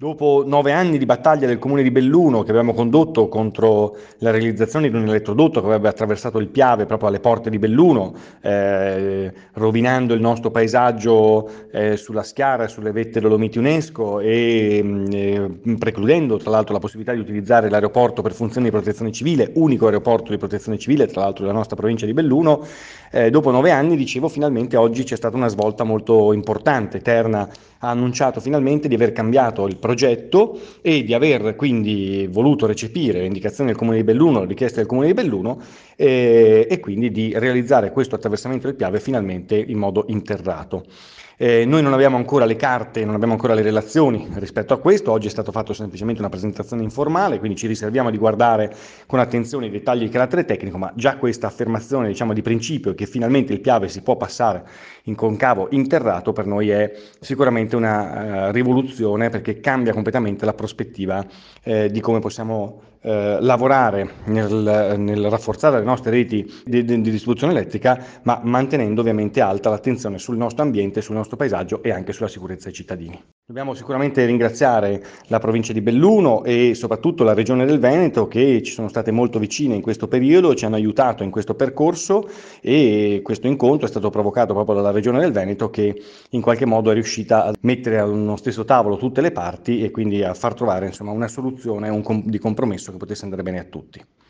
Dopo 9 anni di battaglia del comune di Belluno che abbiamo condotto contro la realizzazione di un elettrodotto che avrebbe attraversato il Piave proprio alle porte di Belluno, rovinando il nostro paesaggio sulla Schiara e sulle vette Dolomiti UNESCO e precludendo tra l'altro la possibilità di utilizzare l'aeroporto per funzioni di protezione civile, unico aeroporto di protezione civile tra l'altro della nostra provincia di Belluno. Dopo 9 anni, dicevo, finalmente oggi c'è stata una svolta molto importante. Terna ha annunciato finalmente di aver cambiato il progetto e di aver quindi voluto recepire le indicazioni del Comune di Belluno, le richieste del Comune di Belluno e quindi di realizzare questo attraversamento del Piave finalmente in modo interrato. Noi non abbiamo ancora le carte, non abbiamo ancora le relazioni rispetto a questo, oggi è stato fatto semplicemente una presentazione informale, quindi ci riserviamo di guardare con attenzione i dettagli di carattere tecnico, ma già questa affermazione, diciamo, di principio che finalmente il Piave si può passare in concavo interrato per noi è sicuramente una rivoluzione, perché cambia completamente la prospettiva di come possiamo lavorare nel rafforzare le nostre reti di distribuzione elettrica, ma mantenendo ovviamente alta l'attenzione sul nostro ambiente, sul nostro paesaggio e anche sulla sicurezza dei cittadini. Dobbiamo sicuramente ringraziare la provincia di Belluno e soprattutto la regione del Veneto, che ci sono state molto vicine in questo periodo, ci hanno aiutato in questo percorso, e questo incontro è stato provocato proprio dalla regione del Veneto, che in qualche modo è riuscita a mettere a uno stesso tavolo tutte le parti e quindi a far trovare, insomma, una soluzione di compromesso che potesse andare bene a tutti.